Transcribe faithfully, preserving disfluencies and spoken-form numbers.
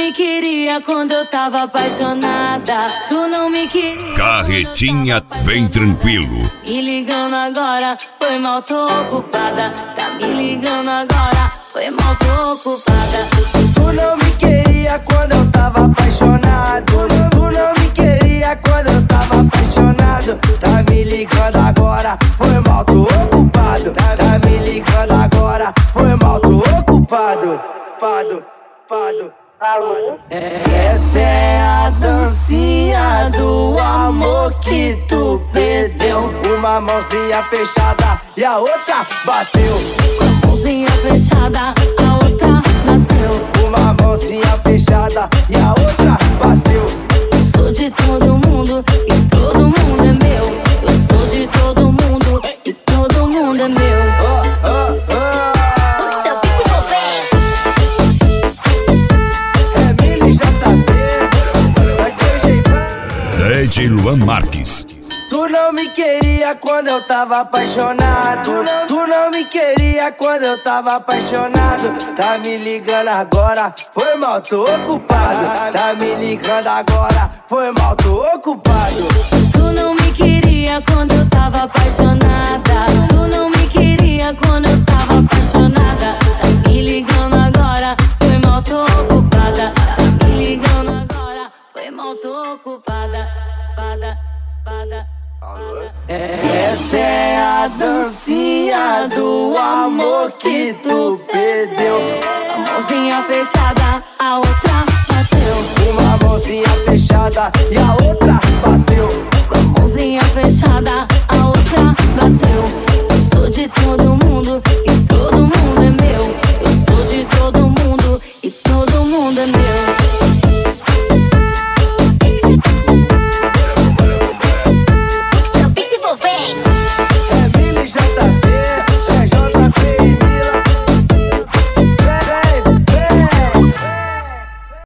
me queria quando eu tava apaixonada. Tu não me queria. Carretinha vem tranquilo. Me ligando agora, foi mal, tô ocupada. Tá me ligando agora, foi mal, tô ocupada. Tu não me queria quando eu tava apaixonado. Tu não me queria quando eu tava apaixonado. Tá me ligando agora, foi mal, tô ocupado. Tá me ligando agora, foi mal, tô ocupado. Pado, pado, pado. Essa é a dancinha do amor que tu perdeu. Uma mãozinha fechada e a outra bateu. Com a mãozinha fechada, a outra bateu. Uma mãozinha fechada e a outra bateu. Eu sou de todo mundo e todo mundo é meu. Eu sou de todo mundo e todo mundo é meu. Oh, oh, oh. D J Luan Marques. Tu não me queria quando eu tava apaixonado. Tu não, tu não me queria quando eu tava apaixonado. Tá me ligando agora, foi mal, tô ocupado. Tá me ligando agora, foi mal, tô ocupado. Tu não me queria quando eu tava apaixonada. Tu não me queria quando eu tava apaixonada. Tá me ligando agora, foi mal, tô ocupada. Tá me ligando agora, foi mal, tô ocupada. Pada, pada. Essa é a dancinha do amor que tu perdeu. A mãozinha fechada, a outra bateu. Uma mãozinha fechada e a outra bateu. Com a mãozinha fechada, a outra bateu. Eu sou de todo mundo e todo mundo é meu. Eu sou de todo mundo e todo mundo é meu.